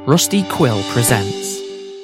Rusty Quill presents.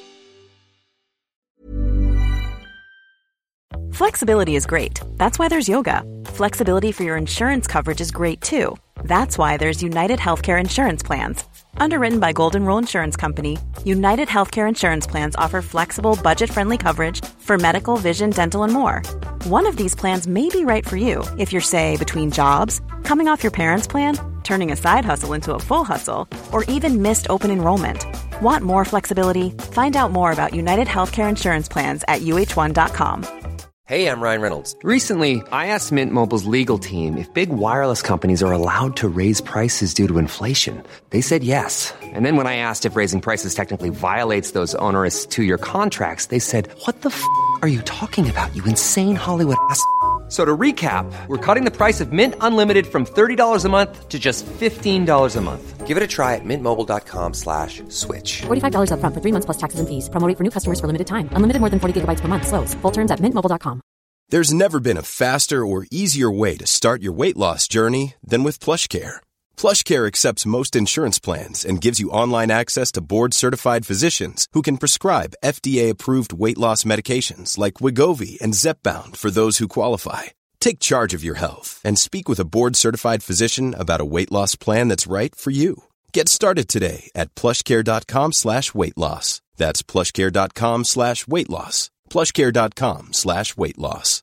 Flexibility is great. That's why there's yoga. Flexibility for your insurance coverage is great too. That's why there's United Healthcare Insurance Plans. Underwritten by Golden Rule Insurance Company, United Healthcare Insurance Plans offer flexible, budget-friendly coverage for medical, vision, dental, and more. One of these plans may be right for you if you're, say, between jobs, coming off your parents' plan, turning a side hustle into a full hustle, or even missed open enrollment. Want more flexibility? Find out more about United Healthcare Insurance Plans at uh1.com. Hey, I'm Ryan Reynolds. Recently, I asked Mint Mobile's legal team if big wireless companies are allowed to raise prices due to inflation. They said yes. And then when I asked if raising prices technically violates those onerous 2-year contracts, they said, "What the f*** are you talking about, you insane Hollywood ass?" So to recap, we're cutting the price of Mint Unlimited from $30 a month to just $15 a month. Give it a try at mintmobile.com/switch. $45 up front for 3 months plus taxes and fees. Promo rate for new customers for limited time. Unlimited more than 40 gigabytes per month. Slows full terms at mintmobile.com. There's never been a faster or easier way to start your weight loss journey than with PlushCare. PlushCare accepts most insurance plans and gives you online access to board-certified physicians who can prescribe FDA-approved weight loss medications like Wegovy and Zepbound for those who qualify. Take charge of your health and speak with a board-certified physician about a weight loss plan that's right for you. Get started today at plushcare.com/weight loss. That's plushcare.com/weight loss. plushcare.com/weight loss.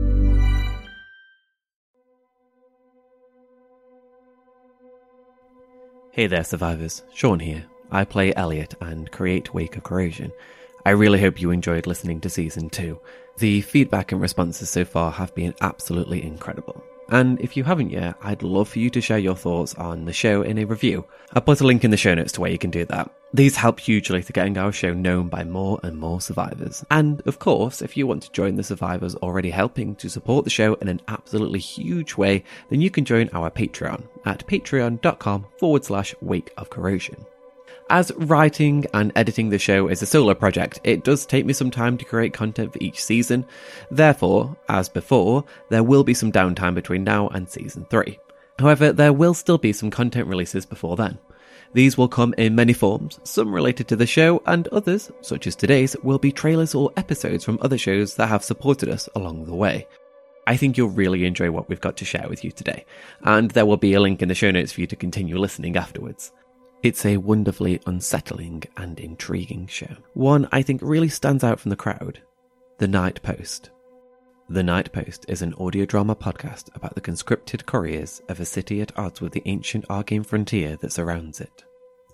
Hey there, survivors. Sean here. I play Elliot and create Wake of Corrosion. I really hope you enjoyed listening to Season 2. The feedback and responses so far have been absolutely incredible. And if you haven't yet, I'd love for you to share your thoughts on the show in a review. I'll put a link in the show notes to where you can do that. These help hugely to getting our show known by more and more survivors. And of course, if you want to join the survivors already helping to support the show in an absolutely huge way, then you can join our Patreon at patreon.com/Wake of Corrosion. As writing and editing the show is a solo project, it does take me some time to create content for each season. Therefore, as before, there will be some downtime between now and Season 3. However, there will still be some content releases before then. These will come in many forms, some related to the show, and others, such as today's, will be trailers or episodes from other shows that have supported us along the way. I think you'll really enjoy what we've got to share with you today, and there will be a link in the show notes for you to continue listening afterwards. It's a wonderfully unsettling and intriguing show. One I think really stands out from the crowd. The Night Post. The Night Post is an audio drama podcast about the conscripted couriers of a city at odds with the ancient arcane frontier that surrounds it.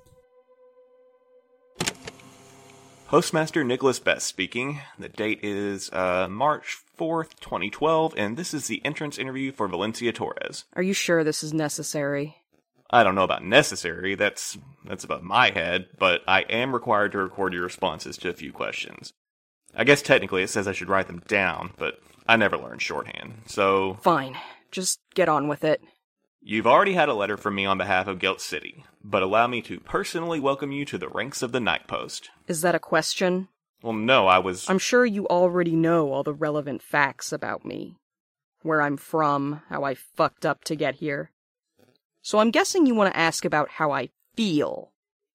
Postmaster Nicholas Best speaking. The date is March 4th, 2012, and this is the entrance interview for Valencia Torres. Are you sure this is necessary? I don't know about necessary, that's above my head, but I am required to record your responses to a few questions. I guess technically it says I should write them down, but I never learned shorthand, so... Fine. Just get on with it. You've already had a letter from me on behalf of Guilt City, but allow me to personally welcome you to the ranks of the Night Post. Is that a question? Well, no, I'm sure you already know all the relevant facts about me. Where I'm from, how I fucked up to get here. So I'm guessing you want to ask about how I feel.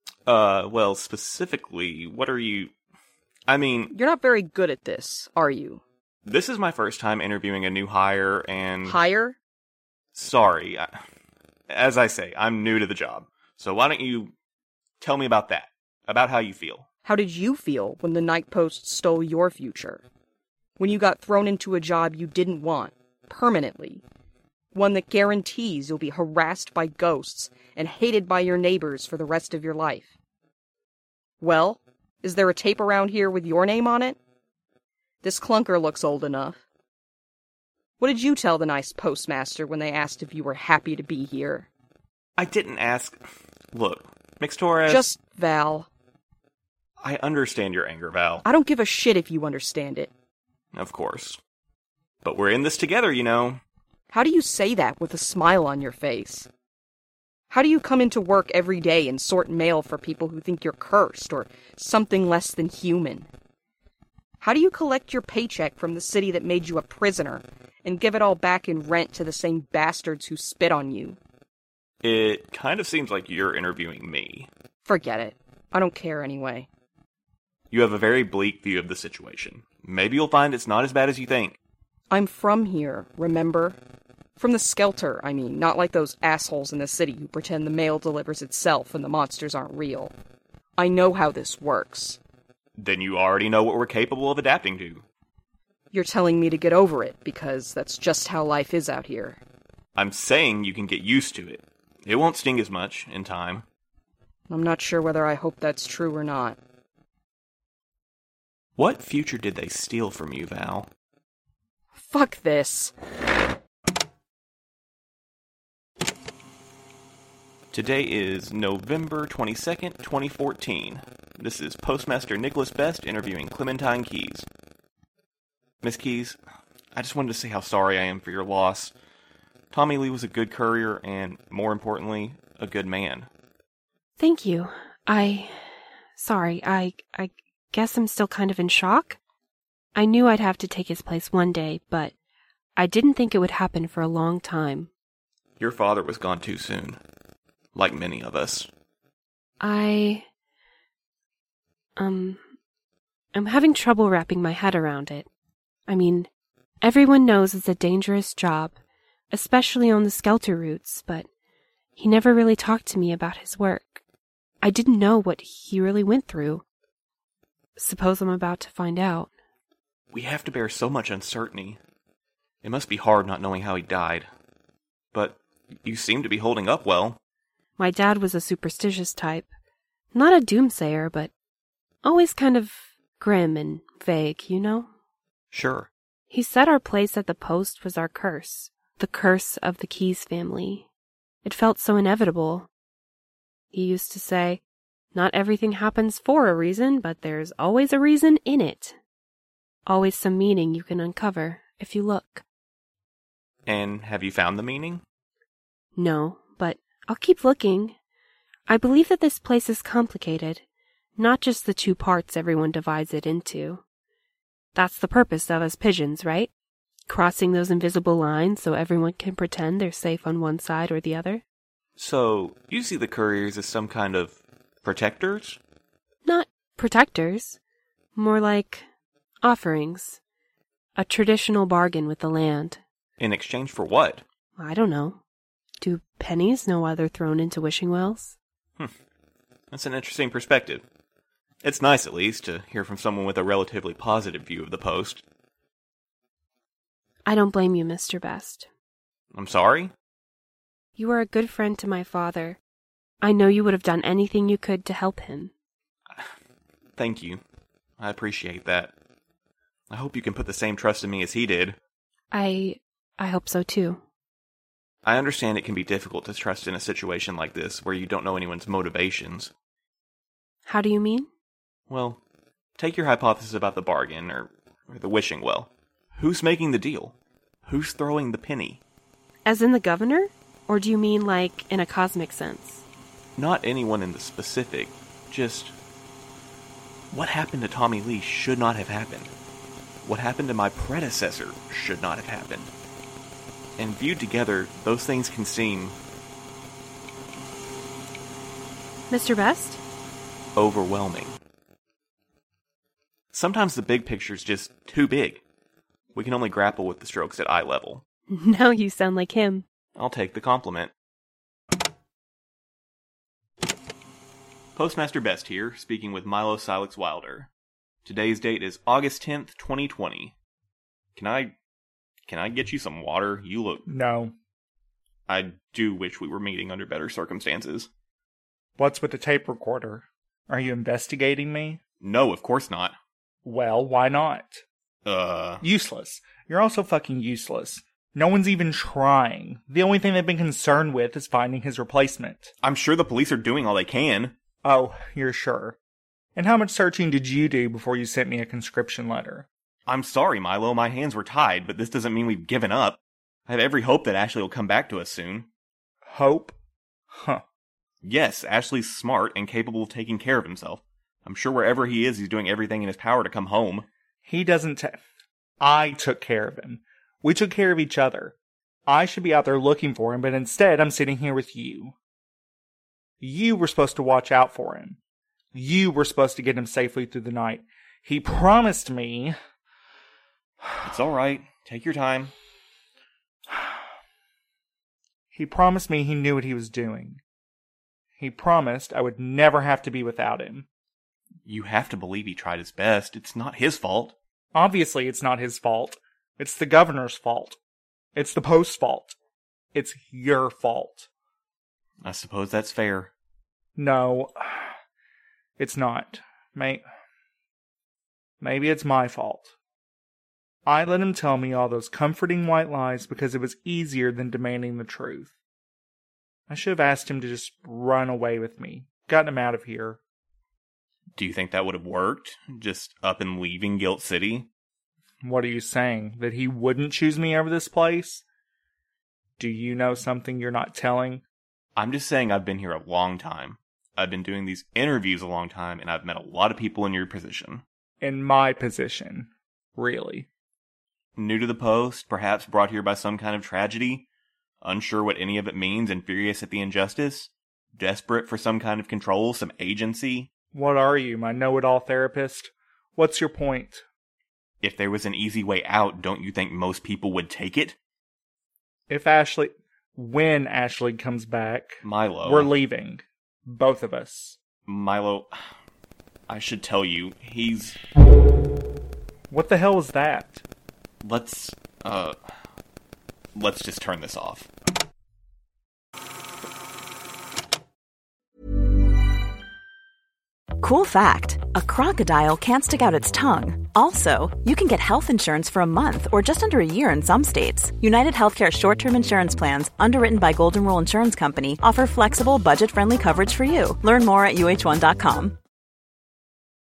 Well, specifically, what are you... I mean... You're not very good at this, are you? This is my first time interviewing a new hire, and... Hire? Sorry. As I say, I'm new to the job. So why don't you tell me about that? About how you feel. How did you feel when the Night Post stole your future? When you got thrown into a job you didn't want, permanently? One that guarantees you'll be harassed by ghosts and hated by your neighbors for the rest of your life. Well, is there a tape around here with your name on it? This clunker looks old enough. What did you tell the nice postmaster when they asked if you were happy to be here? I didn't ask. Look, Mix Torres... Just Val. I understand your anger, Val. I don't give a shit if you understand it. Of course. But we're in this together, you know. How do you say that with a smile on your face? How do you come into work every day and sort mail for people who think you're cursed or something less than human? How do you collect your paycheck from the city that made you a prisoner and give it all back in rent to the same bastards who spit on you? It kind of seems like you're interviewing me. Forget it. I don't care anyway. You have a very bleak view of the situation. Maybe you'll find it's not as bad as you think. I'm from here, remember? From the Skelter, I mean, not like those assholes in the city who pretend the mail delivers itself and the monsters aren't real. I know how this works. Then you already know what we're capable of adapting to. You're telling me to get over it, because that's just how life is out here. I'm saying you can get used to it. It won't sting as much in time. I'm not sure whether I hope that's true or not. What future did they steal from you, Val? Fuck this. Today is November 22nd, 2014. This is Postmaster Nicholas Best interviewing Clementine Keyes. Miss Keyes, I just wanted to say how sorry I am for your loss. Tommy Lee was a good courier and, more importantly, a good man. Thank you. Sorry, I guess I'm still kind of in shock. I knew I'd have to take his place one day, but I didn't think it would happen for a long time. Your father was gone too soon. Like many of us. I'm having trouble wrapping my head around it. I mean, everyone knows it's a dangerous job, especially on the Skelter routes, but he never really talked to me about his work. I didn't know what he really went through. Suppose I'm about to find out. We have to bear so much uncertainty. It must be hard not knowing how he died. But you seem to be holding up well. My dad was a superstitious type. Not a doomsayer, but always kind of grim and vague, you know? Sure. He said our place at the post was our curse. The curse of the Keyes family. It felt so inevitable. He used to say, not everything happens for a reason, but there's always a reason in it. Always some meaning you can uncover if you look. And have you found the meaning? No, but I'll keep looking. I believe that this place is complicated, not just the two parts everyone divides it into. That's the purpose of us pigeons, right? Crossing those invisible lines so everyone can pretend they're safe on one side or the other. So, you see the couriers as some kind of protectors? Not protectors. More like offerings. A traditional bargain with the land. In exchange for what? I don't know. Do pennies know why they're thrown into wishing wells? That's an interesting perspective. It's nice, at least, to hear from someone with a relatively positive view of the post. I don't blame you, Mr. Best. I'm sorry? You are a good friend to my father. I know you would have done anything you could to help him. Thank you. I appreciate that. I hope you can put the same trust in me as he did. I hope so, too. I understand it can be difficult to trust in a situation like this where you don't know anyone's motivations. How do you mean? Well, take your hypothesis about the bargain, or the wishing well. Who's making the deal? Who's throwing the penny? As in the governor? Or do you mean like in a cosmic sense? Not anyone in the specific, just what happened to Tommy Lee should not have happened. What happened to my predecessor should not have happened. And viewed together, those things can seem... Mr. Best? overwhelming. Sometimes the big picture's just too big. We can only grapple with the strokes at eye level. Now you sound like him. I'll take the compliment. Postmaster Best here, speaking with Milo Silex Wilder. Today's date is August 10th, 2020. Can I get you some water? You look... No. I do wish we were meeting under better circumstances. What's with the tape recorder? Are you investigating me? No, of course not. Well, why not? Useless. You're also fucking useless. No one's even trying. The only thing they've been concerned with is finding his replacement. I'm sure the police are doing all they can. Oh, you're sure. And how much searching did you do before you sent me a conscription letter? I'm sorry, Milo, my hands were tied, but this doesn't mean we've given up. I have every hope that Ashley will come back to us soon. Hope? Huh. Yes, Ashley's smart and capable of taking care of himself. I'm sure wherever he is, he's doing everything in his power to come home. He doesn't I took care of him. We took care of each other. I should be out there looking for him, but instead I'm sitting here with you. You were supposed to watch out for him. You were supposed to get him safely through the night. He promised me... It's all right. Take your time. He promised me he knew what he was doing. He promised I would never have to be without him. You have to believe he tried his best. It's not his fault. Obviously, it's not his fault. It's the governor's fault. It's the post's fault. It's your fault. I suppose that's fair. No, it's not. Maybe it's my fault. I let him tell me all those comforting white lies because it was easier than demanding the truth. I should have asked him to just run away with me, gotten him out of here. Do you think that would have worked? Just up and leaving Guilt City? What are you saying? That he wouldn't choose me over this place? Do you know something you're not telling? I'm just saying I've been here a long time. I've been doing these interviews a long time, and I've met a lot of people in your position. In my position? Really? New to the post, perhaps brought here by some kind of tragedy? Unsure what any of it means and furious at the injustice? Desperate for some kind of control, some agency? What are you, my know-it-all therapist? What's your point? If there was an easy way out, don't you think most people would take it? When Ashley comes back, Milo, we're leaving. Both of us. Milo, I should tell you, he's... What the hell was that? Let's just turn this off. Cool fact, a crocodile can't stick out its tongue. Also, you can get health insurance for a month or just under a year in some states. United Healthcare short-term insurance plans, underwritten by Golden Rule Insurance Company, offer flexible, budget-friendly coverage for you. Learn more at uh1.com.